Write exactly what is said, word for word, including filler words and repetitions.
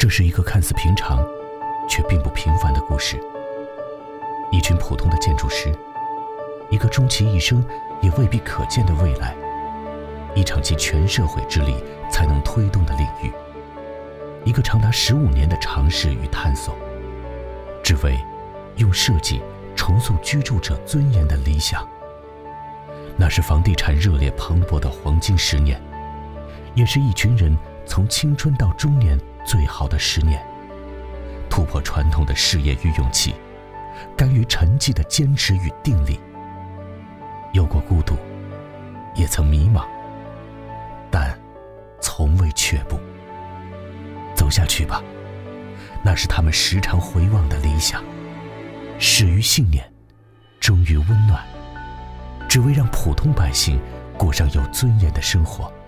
这是一个看似平常却并不平凡的故事。一群普通的建筑师，一个终其一生也未必可见的未来，一场集全社会之力才能推动的领域，一个长达十五年的尝试与探索，只为用设计重塑居住者尊严的理想。那是房地产热烈蓬勃的黄金十年，也是一群人从青春到中年最好的十年。突破传统的事业与勇气，甘于沉寂的坚持与定力。有过孤独，也曾迷茫，但从未却步。走下去吧，那是他们时常回望的理想。始于信念，终于温暖，只为让普通百姓过上有尊严的生活。